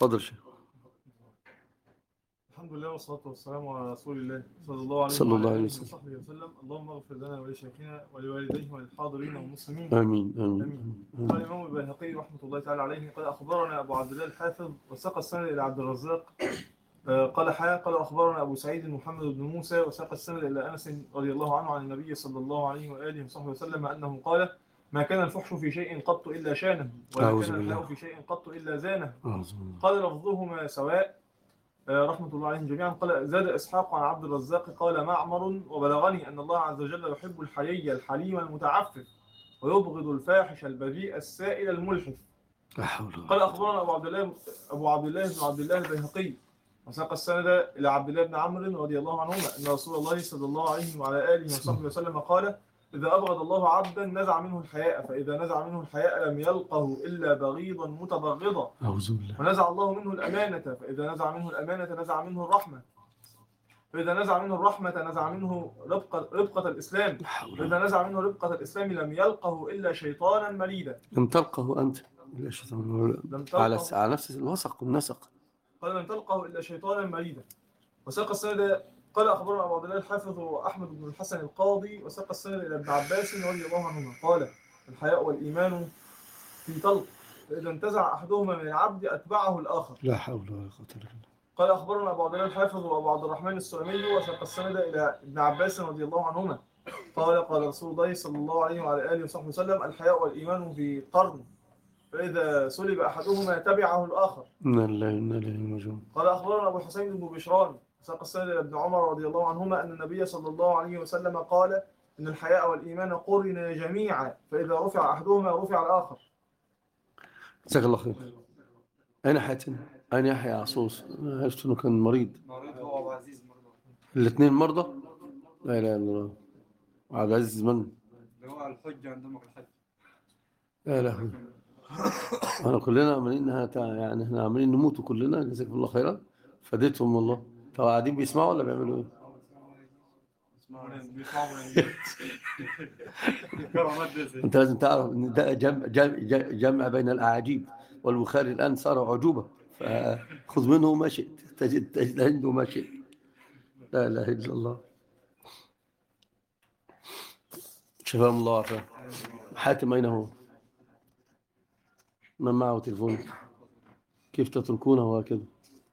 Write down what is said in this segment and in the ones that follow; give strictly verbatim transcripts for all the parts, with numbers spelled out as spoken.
تفضل شيخ. الحمد لله والصلاة والسلام على رسول الله صلى الله عليه صلى الله وعلى عليه آله وسلم. وصحبه وسلم. اللهم اغفر لنا ولشيخنا ولوالديه وللحاضرين والمسلمين. آمين آمين, آمين. آمين. قال الإمام البيهقي رحمة الله تعالى عليه قال أخبرنا أبو عبد الله الحافظ وساق السند إلى عبد الرزاق قال حياة قال أخبرنا أبو سعيد محمد بن موسى وساق السند إلى أنس رضي الله عنه عن النبي صلى الله عليه وآله وصحبه وسلم أنه قال: ما كان الفحش في شيء قط إلا شانه، ولا كان الحياء في شيء قط إلا زانه. قال لفظهما سواء رحمة الله عليهم جميعا. قال زاد إسحاق عن عبد الرزاق قال معمر: وبلغني أن الله عز وجل يحب الحيي الحليم المتعفف ويبغض الفاحش البذيء السائل الملحف. قال أخبرنا أبو عبد الله أبو عبد الله بن عبد الله البيهقي وساق السند إلى عبد الله بن عمرو رضي الله عنهما أن رسول الله صلى الله عليه وعلى آله وصحبه وسلم قال: إذا أبغض الله عبدا نزع منه الحياء، فإذا نزع منه الحياء لم يلقه إلا بغيضا متبغضا. ونزع الله منه الأمانة، فإذا نزع منه الأمانة نزع منه الرحمة، فإذا نزع منه الرحمة نزع منه ربقة, ربقة الإسلام، فإذا نزع منه ربقة الإسلام لم يلقه إلا شيطانا مريدا. لم تلقه أنت إلا شيطانا على على نفس الوسق والنسق. قال لم تلقه إلا شيطانا مريدا. وساق السند قال أخبرنا أبو عبد الله الحافظ وأحمد بن الحسن القاضي وساق السند إلى ابن عباس رضي الله عنهما قال: الحياء والإيمان في طلق، فإذا انتزع أحدهما من العبد أتبعه الآخر. لا حول ولا قوة إلا بالله. قال أخبرنا أبو عبد الله الحافظ وأبو عبد الرحمن السلمي وساق السند إلى ابن عباس رضي الله عنهما قال: قال رسول الله صلى الله عليه وعلى آله وصحبه وسلم: الحياء والإيمان في قرن، فإذا سلب أحدهما تبعه الآخر. إنا لله وإنا إليه راجعون. قال أخبرنا أبو الحسين بن بشران ساق السند إلى ابن عمر رضي الله عنهما أن النبي صلى الله عليه وسلم قال: إن الحياء والإيمان قرنا جميعا، فإذا رفع أحدهما رفع الآخر. جزاك الله خير. أين حاتم؟ أين يحيى عصوص؟ عرفت إنه كان مريض. مريض هو أبو عزيز مرضى. الاثنين مرضى؟ لا إله إلا الله. وعبد العزيز من؟ اللي هو الحج عندهم الحج. لا لا. أنا كلنا عمالين يعني إحنا عمالين نموت كلنا. جزاكم الله خيرا. فديتهم والله. طب قاعدين بيسمعوا ولا بيعملوا إيه؟ أنت لازم تعرف إن ده جمع, جمع, جمع بين الأعاجيب، والبخاري الآن صار عجوبة، فخذ منه ما شئت تجد, تجد عنده ما شئت. لا إله إلا الله. شفاهم الله عافية. حاتم أين هو؟ من معه تلفون؟ كيف تتركونه هكذا؟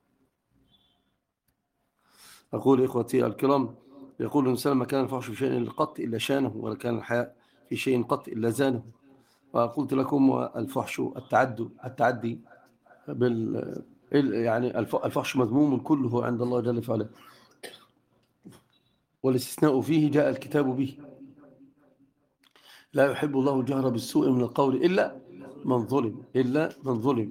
أقول إخوتي الكرام، يقول الإنسان: ما كان الفحش في شيء قط إلا شانه، ولا كان الحياء في شيء قط إلا زانه. وقلت لكم الفحش التعدي التعدي بال يعني الفحش مذموم كله عند الله جل وعلا، والاستثناء فيه جاء الكتاب به. لا يحب الله الجهر بالسوء من القول إلا من ظلم إلا من ظلم.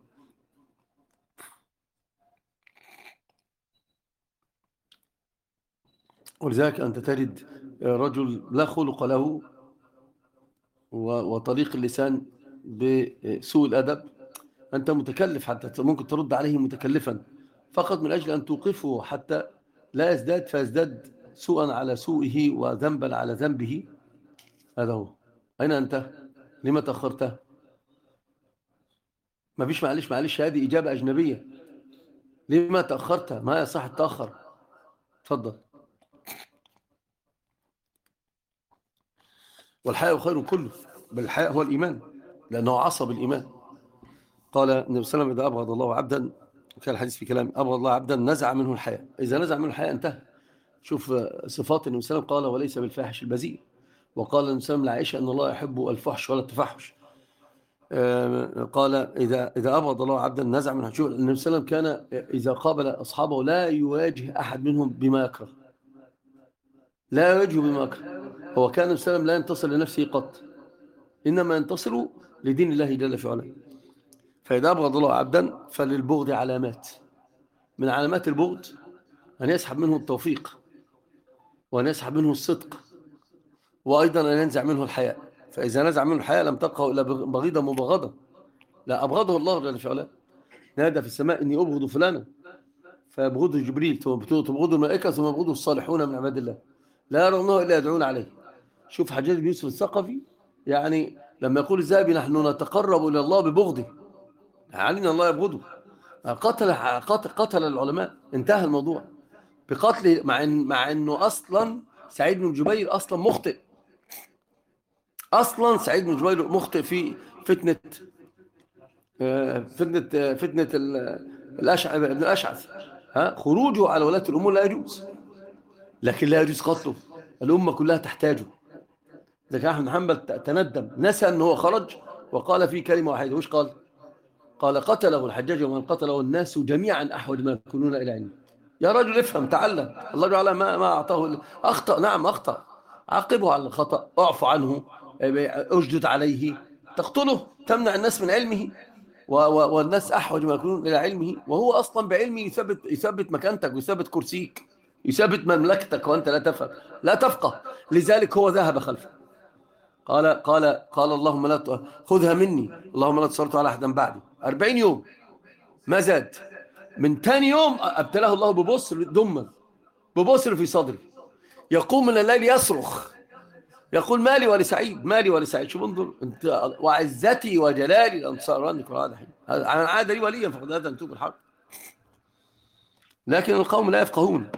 ولذلك أنت تجد رجل لا خلق له وطريق اللسان بسوء الأدب، أنت متكلف حتى ممكن ترد عليه متكلفا فقط من أجل أن توقفه حتى لا يزداد فيزداد سوءا على سوءه وذنبا على ذنبه. هذا هو. أين أنت؟ لما تأخرت؟ ما فيش معلش معلش هذه إجابة أجنبية. لما تأخرت؟ ما يصح التأخر. تفضل. والحياء خير كله، بل الحياء هو الإيمان، لأنه عصب الإيمان. قال النبي صلى الله عليه وسلم: إذا أبغض الله عبدا، كان الحديث في كلام، أبغض الله عبدا نزع منه الحياء. إذا نزع منه الحياء انتهى. شوف صفات النبي صلى الله عليه وسلم، قال: وليس بالفاحش البذيء. وقال النبي صلى الله عليه وسلم لعائشة: أن الله يحب الفحش ولا التفحش. قال: إذا إذا أبغض الله عبدا نزع منه. شوف النبي صلى الله عليه وسلم كان إذا قابل أصحابه لا يواجه أحد منهم بما يكره، لا يواجه بما يكره. هو كان النبي صلى الله عليه وسلم لا ينتصر لنفسه قط، إنما ينتصر لدين الله جل وعلا. فإذا أبغض الله عبدا فللبغض علامات، من علامات البغض أن يسحب منه التوفيق، وأن يسحب منه الصدق، وأيضا أن ينزع منه الحياء. فإذا نزع منه الحياء لم تلقه إلا بغيضا مبغضا. لا أبغضه الله جل وعلا. نادى في السماء: إني أبغض فلانا، فيبغضه جبريل، ثم تبغضه الملائكة، ثم يبغضه الصالحون من عباد الله، لا يرونه إلا يدعون عليه. شوف حجاج بن يوسف الثقفي، يعني لما يقول الذهبي: نحن نتقرب إلى الله ببغضه، يعني الله يبغضه. قتل قتل, قتل العلماء، انتهى الموضوع بقتل، مع إن مع انه اصلا سعيد بن جبير اصلا مخطئ، اصلا سعيد بن جبير مخطئ في فتنه فتنه فتنه الاشعث ابن الاشعث. ها، خروجه على ولاة الامور لا يجوز، لكن لا يجوز قتله، الامه كلها تحتاجه. إذا كان أحمد بن حنبل تندم، نسى أنه هو خرج وقال فيه كلمة واحدة، وش قال؟ قال قتله الحجاج ومن قتله الناس جميعا أحوج ما يكونون إلى علم. يا رجل افهم، تعلم، الله تعالى ما ما أعطاه، أخطأ، نعم أخطأ، عاقبه على الخطأ، اعفو عنه، أجدد عليه، تقتله تمنع الناس من علمه، والناس أحوج ما يكونون إلى علمه، وهو أصلا بعلمه يثبت يثبت مكانتك ويثبت كرسيك، يثبت مملكتك، وأنت لا تفهم لا تفقه. لذلك هو ذهب خلفه، قال قال قال اللهم لا خذها مني، اللهم لا تسلط على أحدا بعدي. أربعين يوم ما زاد. من ثاني يوم ابتلاه الله ببصر دم، ببصر في صدري، يقوم من الليل يصرخ، يقول مالي ولسعيد، مالي ولسعيد. شوف انظر انت، وعزتي وجلالي لانصارنك هذا حين انا عاد لي وليا فقد هذا انتم بالحق. لكن القوم لا يفقهون.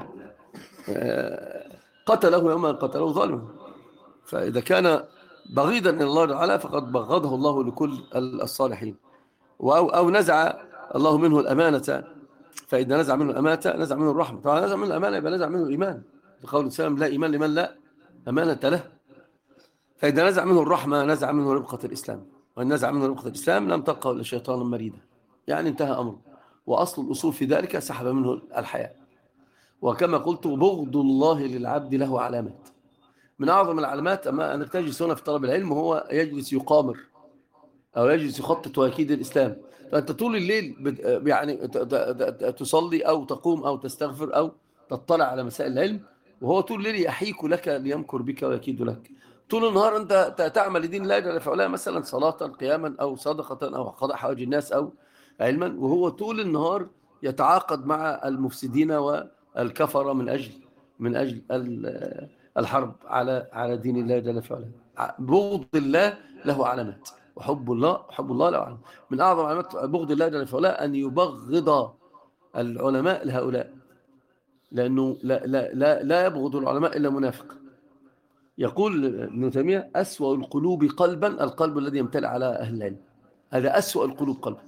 قتله يوما قتله ظالما. فاذا كان بغيضا الى الله تعالى فقد بغضه الله لكل الصالحين. أو, أو نزع الله منه الأمانة، فإذا نزع منه الأمانة نزع منه الرحمة. طبعا نزع منه الأمانة يبقى نزع منه الإيمان، لقول السلام لا إيمان لمن لا أمانة له. فإذا نزع منه الرحمة نزع منه ربقة الإسلام، وإن نزع منه ربقة الإسلام لم تبقى إلا شيطانا مريدا، يعني انتهى أمره. وأصل الأصول في ذلك سحب منه الحياة. وكما قلت بغض الله للعبد له علامات، من أعظم العلامات أما أنك تجلس هنا في طلب العلم وهو يجلس يقامر أو يجلس يخطط ويكيد الإسلام. فأنت طول الليل يعني تصلي أو تقوم أو تستغفر أو تطلع على مسائل العلم، وهو طول الليل يحيك لك ليمكر بك ويكيد لك. طول النهار أنت تعمل لدين الله جل في علاه، مثلا صلاة قياما أو صدقة أو قضاء حوائج الناس أو علما، وهو طول النهار يتعاقد مع المفسدين والكفرة من أجل من أجل الحرب على على دين الله جل في علاه. بغض الله له علامات، وحب الله حب الله له علامات. من أعظم علامات بغض الله جل في علاه أن يبغض العلماء لهؤلاء، لأنه لا, لا, لا, لا يبغض العلماء إلا منافق. يقول ابن تيمية أسوأ القلوب قلبا القلب الذي يمتلئ على أهل العلم. هذا أسوأ القلوب قلبا،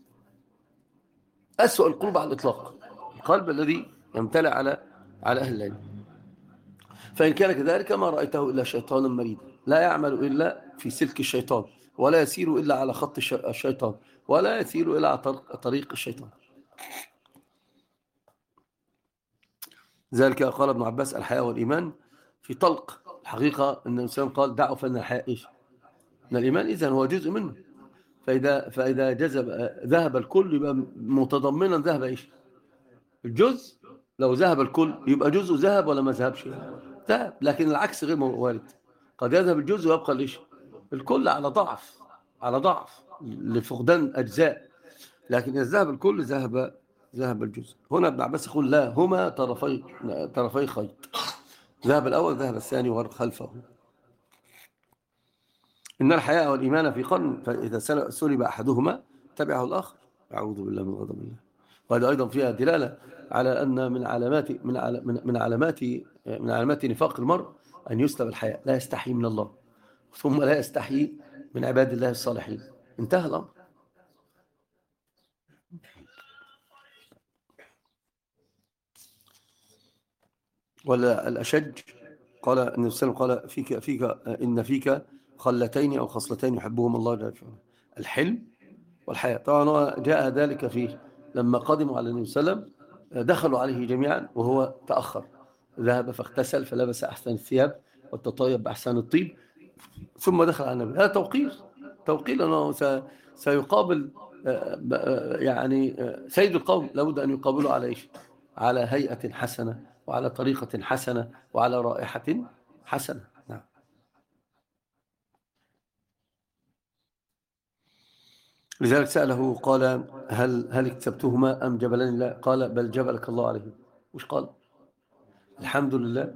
أسوأ القلوب على الإطلاق القلب الذي يمتلئ على على أهل العلم. فإن كان كذلك ما رأيته إلا شيطانا مريدا لا يعمل إلا في سلك الشيطان، ولا يسير إلا على خط الشيطان، ولا يسير إلا على طريق الشيطان. ذلك قال ابن عباس الحياة والإيمان في طلق. الحقيقة أن الإنسان قال دعوا فإن الحياة إيش؟ أن الإيمان إذن هو جزء منه. فإذا, فإذا جذب ذهب الكل يبقى متضمنا ذهب إيش؟ الجزء. لو ذهب الكل يبقى جزء ذهب ولا ما ذهبش؟ ذهب. لكن العكس غير وارد، قد يذهب الجزء ويبقى ليش؟ الكل على ضعف على ضعف لفقدان أجزاء. لكن إذا ذهب الكل ذهب ذهب الجزء. هنا ابن عباس يقول لا، هما طرفي طرفي خيط، ذهب الأول ذهب الثاني وخلفه. إن الحياة والإيمان في قرن، فإذا سلب أحدهما تبعه الآخر. أعوذ بالله من غضب الله. وهذا أيضا فيها دلالة على أن من علامات من من علامات من علامات نفاق المرء أن يسلب الحياة، لا يستحي من الله ثم لا يستحي من عباد الله الصالحين. انتهى الأمر. ولا الأشج قال النبي صلى الله عليه وسلم قال فيك فيك إن فيك خلتين أو خصلتين يحبهم الله جل وعلا، الحلم والحياة. طبعا جاء ذلك فيه لما قدموا على النبي صلى الله عليه وسلم دخلوا عليه جميعا وهو تأخر، ذهب فاغتسل فلبس أحسن الثياب وتطيب بأحسن الطيب ثم دخل على النبي. هذا توقير، توقير أنه سيقابل يعني سيد القوم، لابد أن يقابلوا على إيش؟ على هيئة حسنة وعلى طريقة حسنة وعلى رائحة حسنة. نعم. لذلك سأله قال هل هل اكتسبتهما أم جبلني الله؟ قال بل جبلك الله عليه. وش قال؟ الحمد لله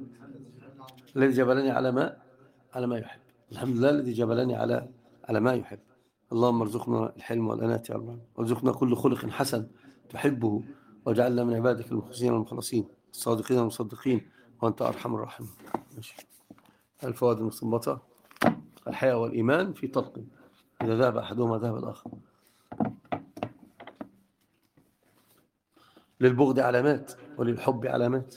الذي جبلني على ما على ما يحب. الحمد لله الذي جبلني على على ما يحب. اللهم ارزقنا الحلم والأناة يا رب، وارزقنا كل خلق حسن تحبه، واجعلنا من عبادك المخلصين والمخلصين الصادقين المصدقين، وأنت أرحم الراحمين. ماشي. الفوائد المستنبطة: الحياة والإيمان في طلق، إذا ذهب أحدهما ذهب الآخر. للبغض علامات وللحب علامات.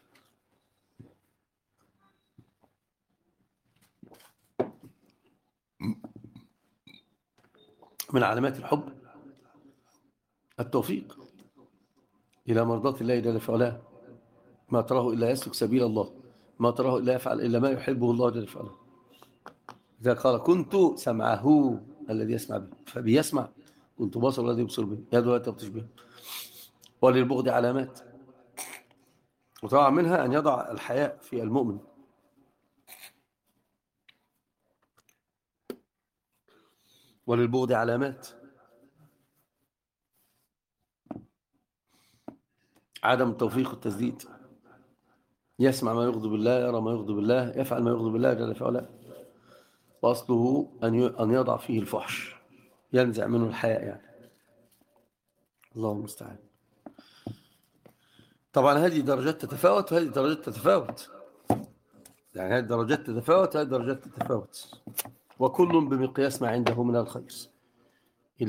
من علامات الحب التوفيق إلى مرضاة الله جل وعلا، ما تراه إلا يسلك سبيل الله، ما تراه إلا يفعل إلا ما يحبه الله جل وعلا. إذا قال كنت سمعه الذي يسمع به، فبيسمع. كنت بصر الذي يبصر به، يده التي تبطش به. وللبغض علامات، وطبعا منها أن يضع الحياء في المؤمن. وللبغض علامات: عدم التوفيق والتسديد، يسمع ما يغضب الله، يرى ما يغضب الله، يفعل ما يغضب الله جل وعلا. وأصله أن يضع فيه الفحش، ينزع منه الحياء يعني. الله المستعان. طبعا هذه درجات تتفاوت وهذه درجات تتفاوت، يعني هذه درجات تتفاوت وهذه درجات تتفاوت، وكل بمقياس ما عنده من الخير.